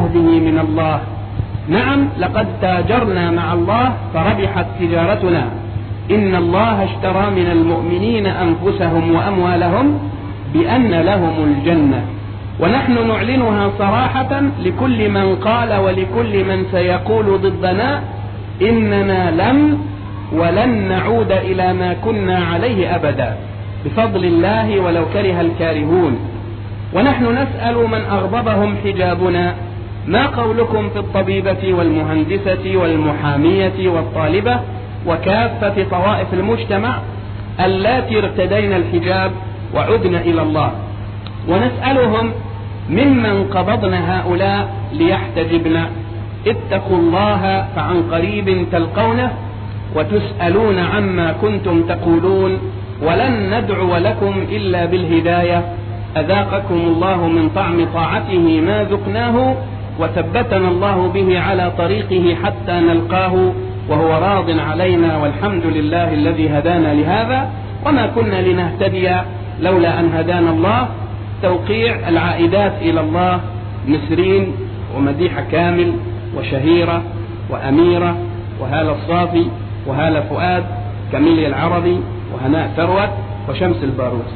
عهده من الله. نعم، لقد تاجرنا مع الله فربحت تجارتنا. إن الله اشترى من المؤمنين أنفسهم وأموالهم بأن لهم الجنة، ونحن نعلنها صراحة لكل من قال ولكل من سيقول ضدنا إننا لم ولن نعود إلى ما كنا عليه أبدا بفضل الله ولو كره الكارهون. ونحن نسأل من أغضبهم حجابنا: ما قولكم في الطبيبة والمهندسة والمحامية والطالبة وكافة طوائف المجتمع اللاتي ارتدين الحجاب وعدن إلى الله؟ ونسألهم: ممن قبضنا هؤلاء ليحتجبنا؟ اتقوا الله فعن قريب تلقونه وتسألون عما كنتم تقولون، ولن ندعو لكم إلا بالهداية. أذاقكم الله من طعم طاعته ما ذقناه، وثبتنا الله به على طريقه حتى نلقاه وهو راض علينا، والحمد لله الذي هدانا لهذا وما كنا لنهتدي لولا أن هدانا الله. توقيع العائدات إلى الله: نسرين ومديحة كامل وشهيرة وأميرة وهالة الصافي وهالة فؤاد، كميليا العربي وهناء ثروت وشمس الباروسي.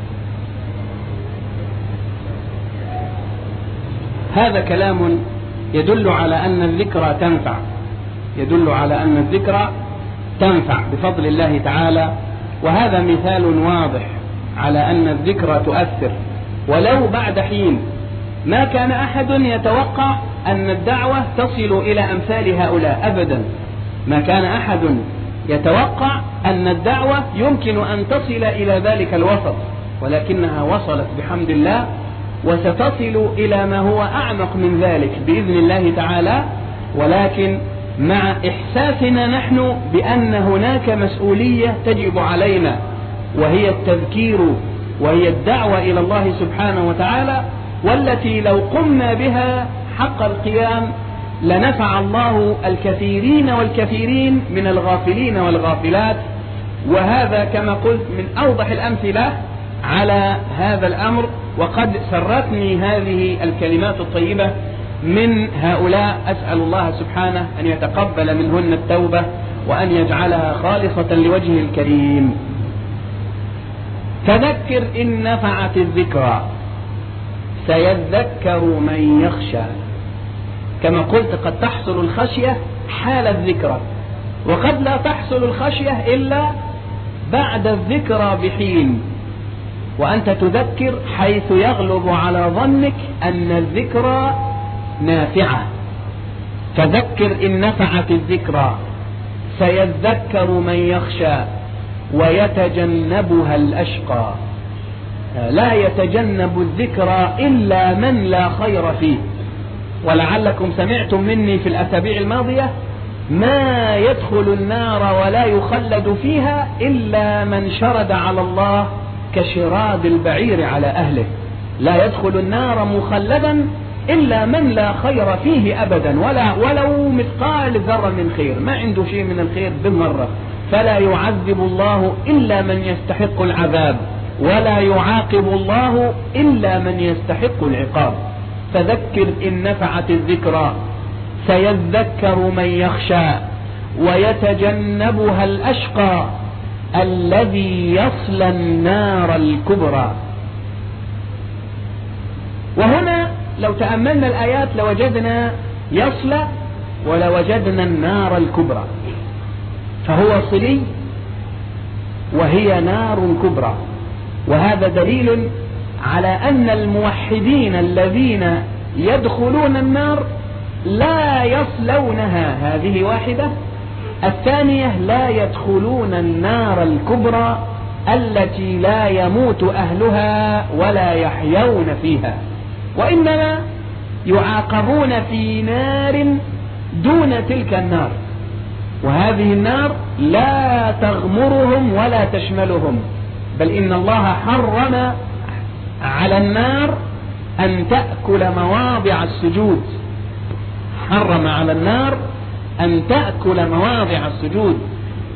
هذا كلام يدل على أن الذكرى تنفع، يدل على أن الذكرى تنفع بفضل الله تعالى، وهذا مثال واضح على أن الذكرى تؤثر ولو بعد حين. ما كان أحد يتوقع أن الدعوة تصل إلى أمثال هؤلاء أبدا، ما كان أحد يتوقع أن الدعوة يمكن أن تصل إلى ذلك الوسط، ولكنها وصلت بحمد الله، وستصل إلى ما هو أعمق من ذلك بإذن الله تعالى. ولكن مع إحساسنا نحن بأن هناك مسؤولية تجب علينا، وهي التذكير وهي الدعوة إلى الله سبحانه وتعالى، والتي لو قمنا بها حق القيام لنفع الله الكثيرين والكثيرين من الغافلين والغافلات. وهذا كما قلت من أوضح الأمثلة على هذا الأمر، وقد سرتني هذه الكلمات الطيبة من هؤلاء. أسأل الله سبحانه أن يتقبل منهن التوبة وأن يجعلها خالصة لوجهه الكريم. فذكر إن نفعت الذكرى سيذكر من يخشى. كما قلت قد تحصل الخشية حال الذكرى، وقد لا تحصل الخشية إلا بعد الذكرى بحين، وأنت تذكر حيث يغلب على ظنك أن الذكرى نافعة. فذكر إن نفعت الذكرى سيذكر من يخشى ويتجنبها الأشقى. لا يتجنب الذكرى إلا من لا خير فيه. ولعلكم سمعتم مني في الأسابيع الماضية: ما يدخل النار ولا يخلد فيها إلا من شرد على الله كشراد البعير على أهله. لا يدخل النار مخلدا إلا من لا خير فيه أبدا، ولو مثقال ذرة من خير، ما عنده شيء من الخير بالمرة. فلا يعذب الله إلا من يستحق العذاب، ولا يعاقب الله إلا من يستحق العقاب. فذكر إن نفعت الذكرى سيذكر من يخشى ويتجنبها الأشقى الذي يصلى النار الكبرى. وهنا لو تأملنا الآيات لوجدنا يصلى ولوجدنا النار الكبرى، فهو صلي وهي نار كبرى. وهذا دليل على أن الموحدين الذين يدخلون النار لا يصلونها، هذه واحدة. الثانية: لا يدخلون النار الكبرى التي لا يموت أهلها ولا يحيون فيها، وإنما يعاقبون في نار دون تلك النار، وهذه النار لا تغمرهم ولا تشملهم، بل إن الله حرم على النار أن تأكل مواضع السجود. حرم على النار أن تأكل مواضع السجود.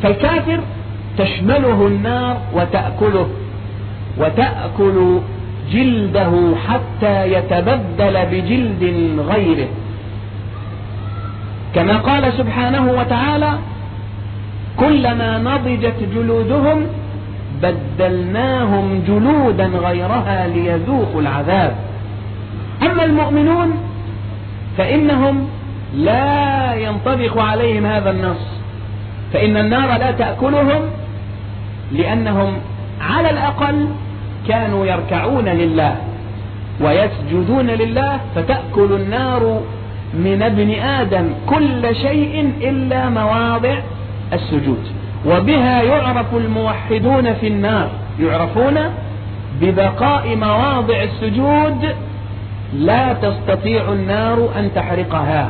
فالكافر تشمله النار وتأكله، وتأكل جلده حتى يتبدل بجلد غيره، كما قال سبحانه وتعالى: كلما نضجت جلودهم بدلناهم جلودا غيرها ليذوقوا العذاب. أما المؤمنون فإنهم لا ينطبق عليهم هذا النص، فإن النار لا تأكلهم، لأنهم على الأقل كانوا يركعون لله ويسجدون لله، فتأكل النار من ابن آدم كل شيء إلا مواضع السجود. وبها يعرف الموحدون في النار، يعرفون ببقاء مواضع السجود لا تستطيع النار أن تحرقها.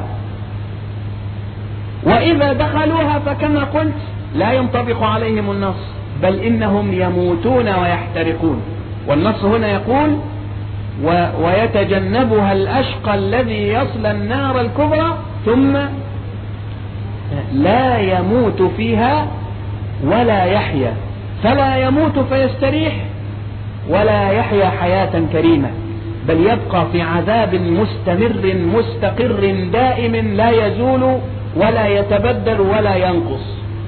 وإذا دخلوها فكما قلت لا ينطبق عليهم النص، بل إنهم يموتون ويحترقون. والنص هنا يقول: ويتجنبها الأشقى الذي يصلى النار الكبرى ثم لا يموت فيها ولا يحيا. فلا يموت فيستريح ولا يحيا حياة كريمة، بل يبقى في عذاب مستمر مستقر دائم لا يزول ولا يتبدل ولا ينقص.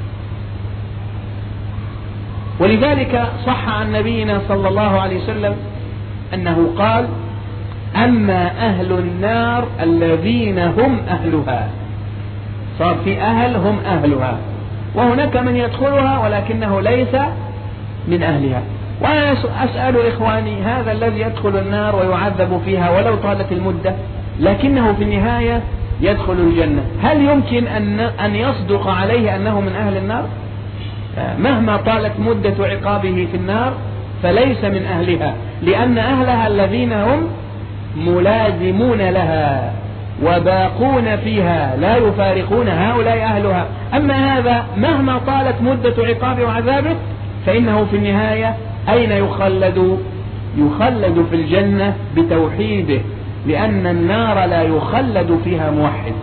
ولذلك صح عن نبينا صلى الله عليه وسلم أنه قال: أما أهل النار الذين هم أهلها. صار في أهل هم أهلها، وهناك من يدخلها ولكنه ليس من أهلها. وأنا أسأل إخواني: هذا الذي يدخل النار ويعذب فيها ولو طالت المدة لكنه في النهاية يدخل الجنة، هل يمكن أن يصدق عليه أنه من أهل النار؟ مهما طالت مدة عقابه في النار فليس من أهلها، لأن أهلها الذين هم ملازمون لها وباقون فيها لا يفارقون، هؤلاء أهلها. أما هذا مهما طالت مدة عقابه وعذابه فإنه في النهاية أين يخلد؟ يخلد في الجنة بتوحيده، لأن النار لا يخلد فيها موحد.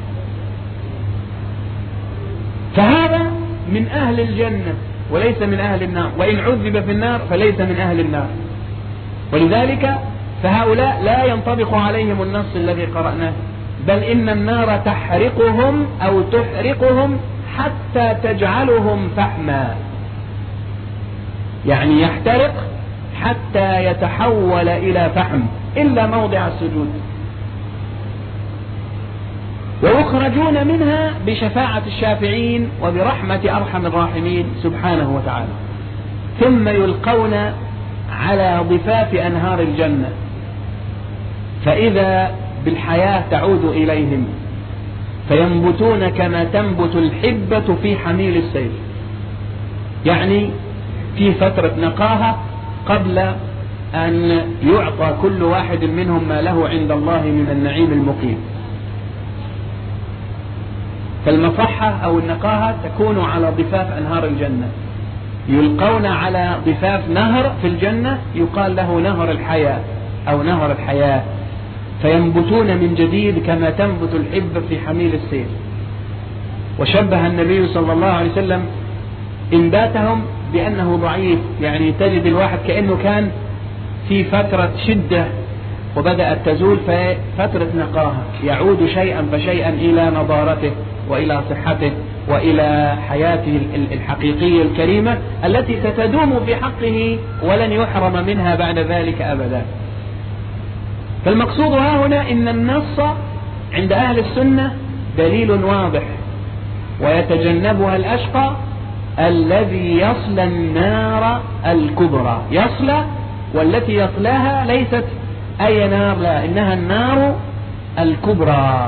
فهذا من أهل الجنة وليس من أهل النار، وإن عذب في النار فليس من أهل النار. ولذلك فهؤلاء لا ينطبق عليهم النص الذي قرأناه، بل إن النار تحرقهم أو تحرقهم حتى تجعلهم فحما، يعني يحترق حتى يتحول إلى فحم إلا موضع السجود. ويخرجون منها بشفاعة الشافعين وبرحمة أرحم الراحمين سبحانه وتعالى، ثم يلقون على ضفاف أنهار الجنة، فإذا بالحياة تعود إليهم فينبتون كما تنبت الحبة في حميل السيف، يعني في فترة نقاهة قبل أن يعطى كل واحد منهم ما له عند الله من النعيم المقيم. فالمصحة أو النقاهة تكون على ضفاف أنهار الجنة، يلقون على ضفاف نهر في الجنة يقال له نهر الحياة أو نهر الحياة، فينبتون من جديد كما تنبت الحبة في حميل السيف. وشبه النبي صلى الله عليه وسلم إنباتهم بأنه ضعيف، يعني تجد الواحد كأنه كان في فترة شدة وبدأت تزول في فترة نقاهة، يعود شيئا فشيئا إلى نضارته وإلى صحته وإلى حياته الحقيقية الكريمة التي ستدوم في حقه ولن يحرم منها بعد ذلك أبدا. فالمقصود ها هنا إن النص عند أهل السنة دليل واضح: ويتجنبها الأشقى الذي يصلى النار الكبرى. يصلى، والتي يصلاها ليست أي نار، لا، إنها النار الكبرى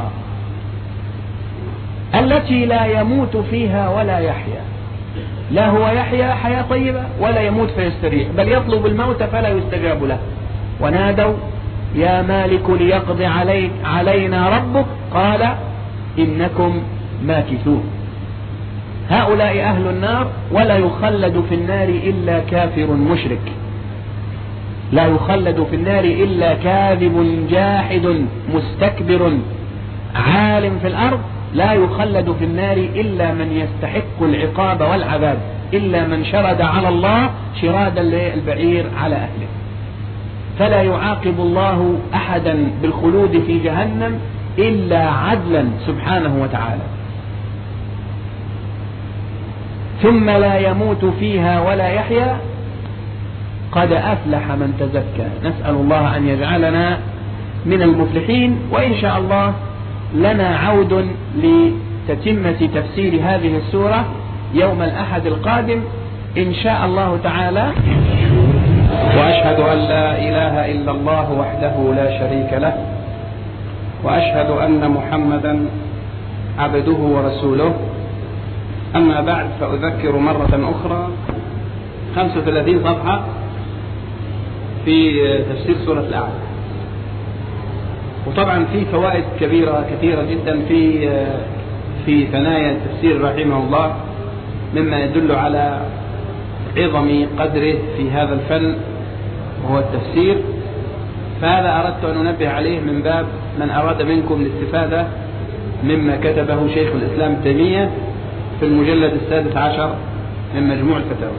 التي لا يموت فيها ولا يحيا. لا هو يحيا حياة طيبة ولا يموت فيستريح، بل يطلب الموت فلا يستجاب له. ونادوا: يا مالك ليقضي علينا ربك، قال: إنكم ماكثون. هؤلاء أهل النار، ولا يخلد في النار إلا كافر مشرك، لا يخلد في النار إلا كاذب جاحد مستكبر عالم في الأرض، لا يخلد في النار إلا من يستحق العقاب والعذاب، إلا من شرد على الله شرادا للبعير على أهله. فلا يعاقب الله أحدا بالخلود في جهنم إلا عدلا سبحانه وتعالى. ثم لا يموت فيها ولا يحيا قد أفلح من تزكى. نسأل الله أن يجعلنا من المفلحين. وإن شاء الله لنا عود لتتمة تفسير هذه السورة يوم الأحد القادم إن شاء الله تعالى. وأشهد أن لا إله إلا الله وحده لا شريك له، وأشهد أن محمدا عبده ورسوله. أما بعد، فأذكر مرة أخرى 35 صفحة في تفسير سورة الأعلى. وطبعا في فوائد كثيرة جدا في ثنايا التفسير رحمه الله، مما يدل على عظم قدره في هذا الفن وهو التفسير. فهذا أردت أن أنبه عليه من باب من أراد منكم الاستفادة مما كتبه شيخ الإسلام ابن تيمية في المجلد 16 من مجموع الفتاوى.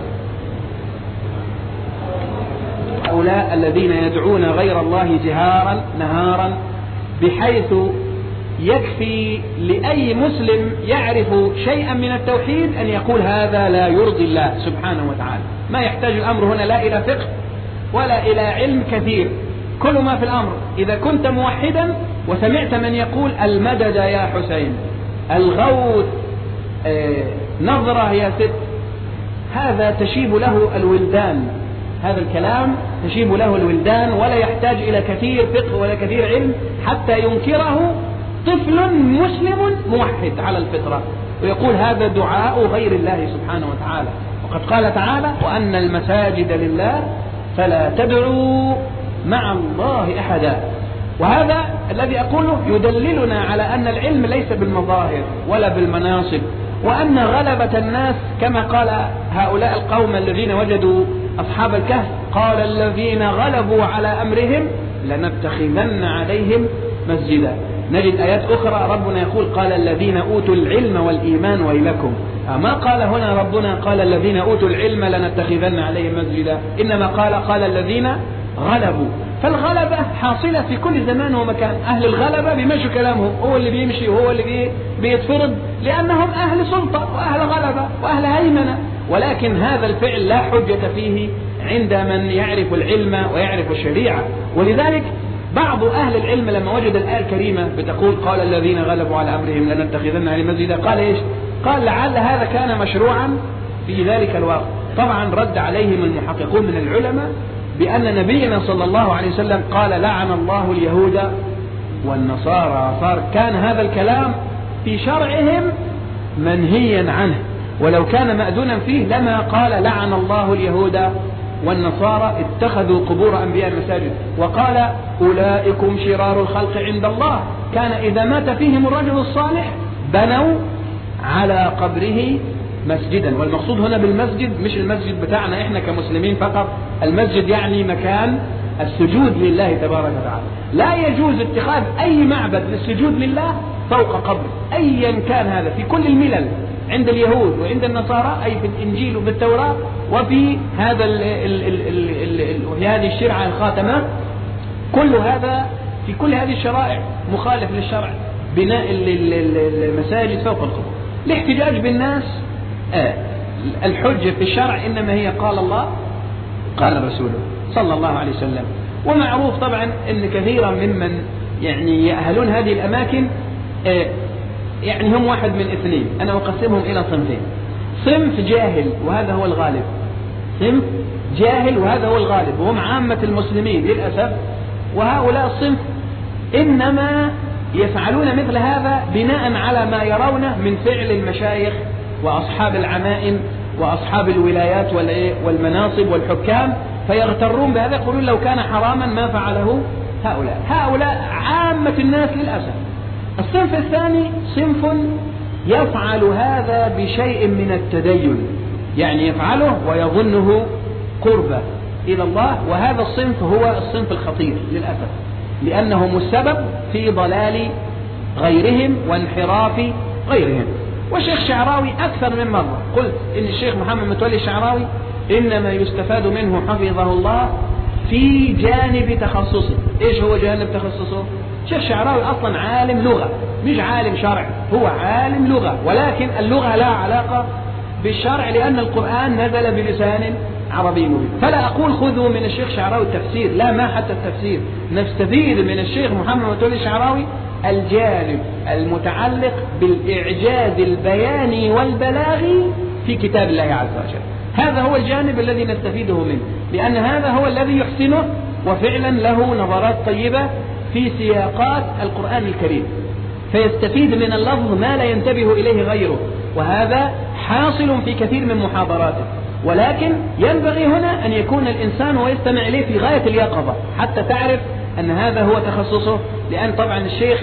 هؤلاء الذين يدعون غير الله جهارا نهارا، بحيث يكفي لأي مسلم يعرف شيئا من التوحيد أن يقول هذا لا يرضي الله سبحانه وتعالى. ما يحتاج الأمر هنا لا إلى فقه ولا إلى علم كثير. كل ما في الأمر إذا كنت موحدا وسمعت من يقول المدد يا حسين، الغوث، نظرة يا ست، هذا تشيب له الولدان. هذا الكلام تشيب له الولدان، ولا يحتاج إلى كثير فقه ولا كثير علم حتى ينكره طفل مسلم موحد على الفطرة ويقول هذا دعاء غير الله سبحانه وتعالى. وقد قال تعالى وأن المساجد لله فلا تدعوا مع الله أحدا. وهذا الذي أقوله يدللنا على أن العلم ليس بالمظاهر ولا بالمناصب، وأن غلبة الناس كما قال هؤلاء القوم الذين وجدوا أصحاب الكهف، قال الذين غلبوا على أمرهم لنتخذن عليهم مسجدا. نجد آيات أخرى ربنا يقول قال الذين أوتوا العلم والإيمان ويلكم. ما قال هنا ربنا قال الذين أوتوا العلم لنتخذن عليهم مسجدا، إنما قال الذين غلبوا. فالغلبة حاصلة في كل زمان ومكان. أهل الغلبة بيمشوا كلامهم، هو اللي بيمشي وهو اللي بيتفرض، لأنهم أهل سلطة وأهل غلبة وأهل هيمنة. ولكن هذا الفعل لا حجة فيه عند من يعرف العلم ويعرف الشريعة. ولذلك بعض أهل العلم لما وجد الآية الكريمة بتقول قال الذين غلبوا على أمرهم لنتخذن عليهم مسجدا، قال إيش؟ قال لعل هذا كان مشروعا في ذلك الوقت. طبعا رد عليهم المحققون من العلماء بأن نبينا صلى الله عليه وسلم قال لعن الله اليهود والنصارى. صار كان هذا الكلام في شرعهم منهيا عنه، ولو كان مأذونا فيه لما قال لعن الله اليهود والنصارى اتخذوا قبور أنبياء المساجد، وقال أولئكم شرار الخلق عند الله. كان إذا مات فيهم الرجل الصالح بنوا على قبره مسجدا. والمقصود هنا بالمسجد مش المسجد بتاعنا احنا كمسلمين فقط، المسجد يعني مكان السجود لله تبارك وتعالى. لا يجوز اتخاذ أي معبد للسجود لله فوق قبر أيا كان. هذا في كل الملل، عند اليهود وعند النصارى، أي في الإنجيل وفي التوراة وفي هذا وفي هذه الشرعة الخاتمة. كل هذا في كل هذه الشرائع مخالف للشرع، بناء المساجد فوق القبور. الاحتجاج بالناس الحجة في الشرع إنما هي قال الله قال رسوله صلى الله عليه وسلم. ومعروف طبعا أن كثيرا ممن يعني يأهلون هذه الأماكن يعني هم واحد من اثنين، أنا أقسمهم إلى صنفين. صنف جاهل وهذا هو الغالب، صنف جاهل وهذا هو الغالب وهم عامة المسلمين للأسف. وهؤلاء الصنف إنما يفعلون مثل هذا بناء على ما يرونه من فعل المشايخ وأصحاب العمائم وأصحاب الولايات والمناصب والحكام، فيغترون بهذا، يقولون لو كان حراما ما فعله هؤلاء عامة الناس للأسف. الصنف الثاني صنف يفعل هذا بشيء من التدين، يعني يفعله ويظنه قربة إلى الله، وهذا الصنف هو الصنف الخطير للأسف، لأنهم السبب في ضلال غيرهم وانحراف غيرهم. والشيخ شعراوي أكثر من مرة قلت إن الشيخ محمد متولي الشعراوي إنما يستفاد منه حفظه الله في جانب تخصصه. إيش هو جانب تخصصه؟ الشيخ الشعراوي أصلا عالم لغة، مش عالم شرع، هو عالم لغة، ولكن اللغة لا علاقة بالشرع لأن القرآن نزل بلسان عربي مبين. فلا أقول خذوا من الشيخ الشعراوي التفسير، لا، ما حتى التفسير، نستفيد من الشيخ محمد متولي الشعراوي الجانب المتعلق بالإعجاز البياني والبلاغي في كتاب الله عز وجل. هذا هو الجانب الذي نستفيده منه، لأن هذا هو الذي يحسنه وفعلا له نظرات طيبة في سياقات القرآن الكريم، فيستفيد من اللفظ ما لا ينتبه إليه غيره، وهذا حاصل في كثير من محاضراته. ولكن ينبغي هنا أن يكون الإنسان ويستمع إليه في غاية اليقظة حتى تعرف أن هذا هو تخصصه. لأن طبعا الشيخ،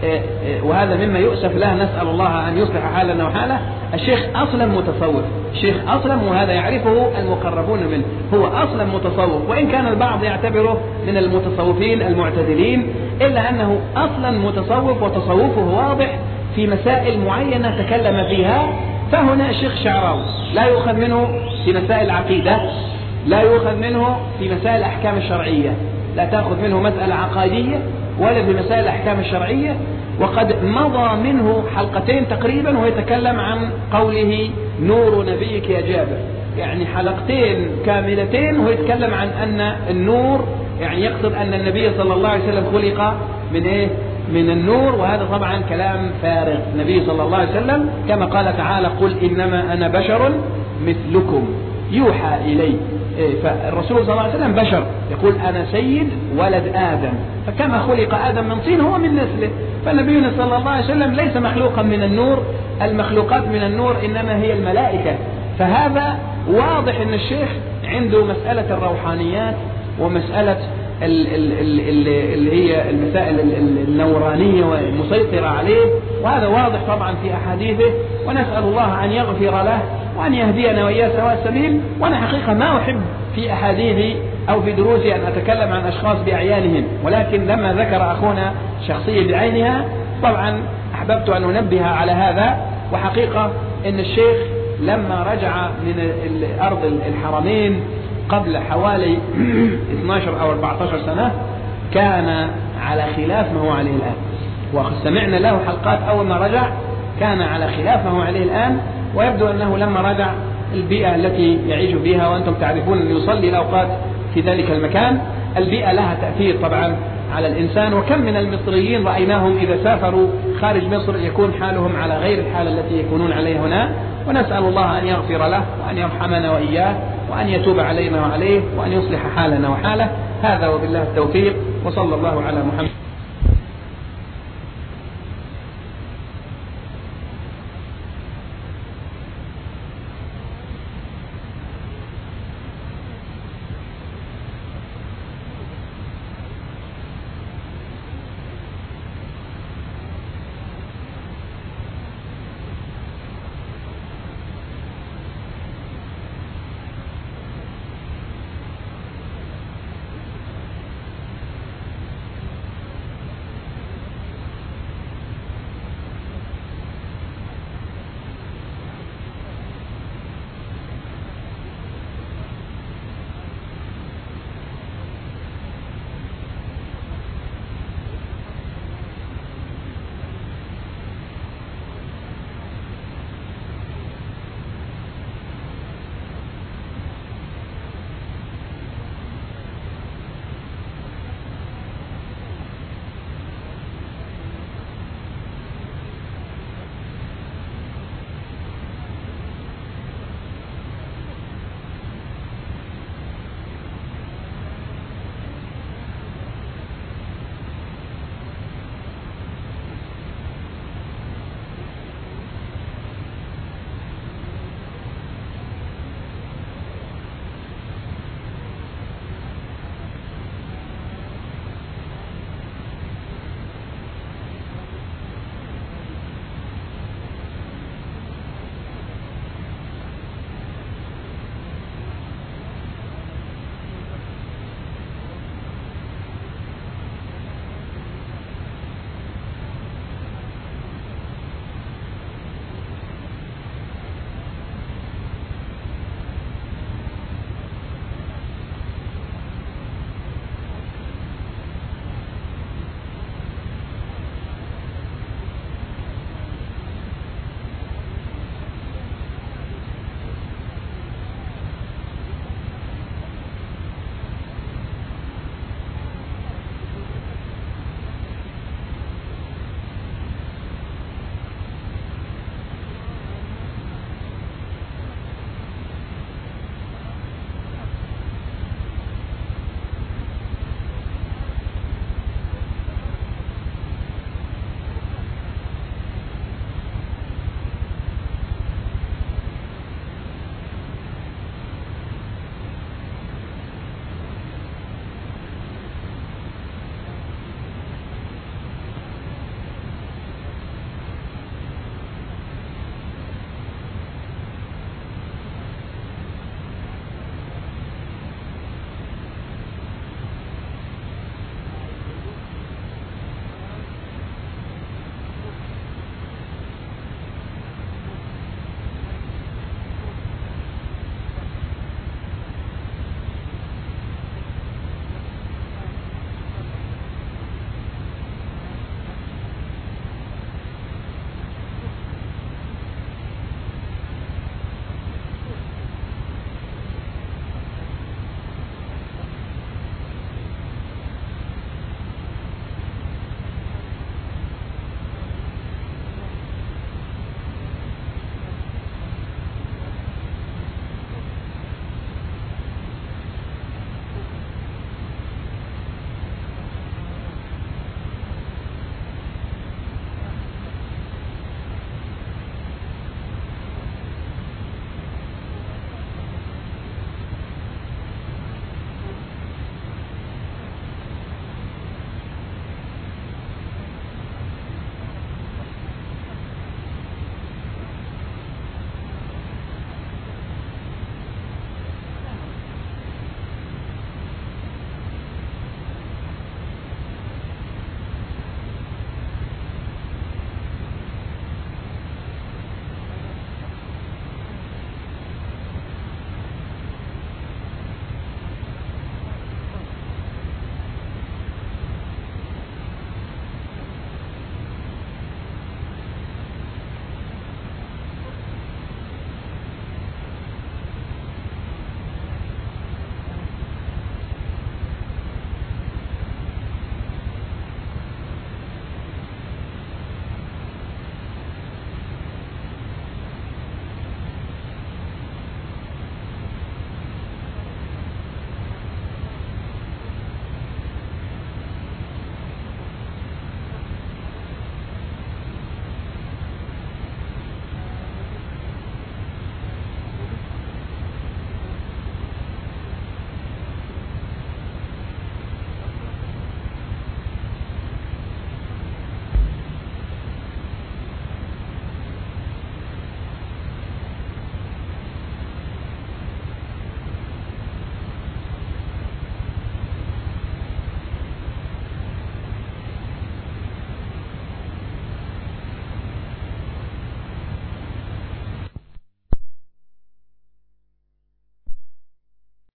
وهذا مما يؤسف له، نسأل الله أن يصلح حالنا وحاله، الشيخ أصلا متصوف، الشيخ أصلا، وهذا يعرفه المقربون منه، هو أصلا متصوف، وإن كان البعض يعتبره من المتصوفين المعتدلين، إلا أنه أصلا متصوف وتصوفه واضح في مسائل معينة تكلم فيها. فهنا الشيخ الشعراوي لا يؤخذ منه في مسائل العقيدة، لا يؤخذ منه في مسائل الأحكام الشرعية، لا تأخذ منه مسألة عقائدية ولا في مسائل الأحكام الشرعية. وقد مضى منه حلقتين تقريبا ويتكلم عن قوله نور نبيك يا جابر، يعني حلقتين كاملتين ويتكلم عن أن النور، يعني يقصد أن النبي صلى الله عليه وسلم خلق من إيه؟ من النور. وهذا طبعا كلام فارغ. النبي صلى الله عليه وسلم كما قال تعالى قل إنما أنا بشر مثلكم يوحى إلي. فالرسول صلى الله عليه وسلم بشر، يقول أنا سيد ولد آدم، فكما خلق آدم من طين هو من نسله. فنبينا صلى الله عليه وسلم ليس مخلوقا من النور، المخلوقات من النور إنما هي الملائكة. فهذا واضح أن الشيخ عنده مسألة الروحانيات ومسألة اللي هي المسائل النورانية والمسيطرة عليه، وهذا واضح طبعا في أحاديثه. ونسأل الله أن يغفر له وأن يهدينا وإياه سواء السبيل. وأنا حقيقة ما أحب في أحاديثي أو في دروسي أن أتكلم عن أشخاص بأعيانهم، ولكن لما ذكر أخونا شخصية بعينها طبعا أحببت أن أنبه على هذا. وحقيقة أن الشيخ لما رجع من أرض الحرمين قبل حوالي 12 أو 14 سنة كان على خلاف ما هو عليه الآن، وسمعنا له حلقات أول ما رجع كان على خلاف ما هو عليه الآن. ويبدو أنه لما رجع البيئة التي يعيش فيها، وأنتم تعرفون أن يصلي الأوقات في ذلك المكان، البيئة لها تأثير طبعا على الإنسان. وكم من المصريين رأيناهم إذا سافروا خارج مصر يكون حالهم على غير الحالة التي يكونون عليها هنا. ونسأل الله أن يغفر له وأن يرحمنا وإياه وأن يتوب علينا وعليه وأن يصلح حالنا وحاله. هذا وبالله التوفيق، وصلى الله على محمد.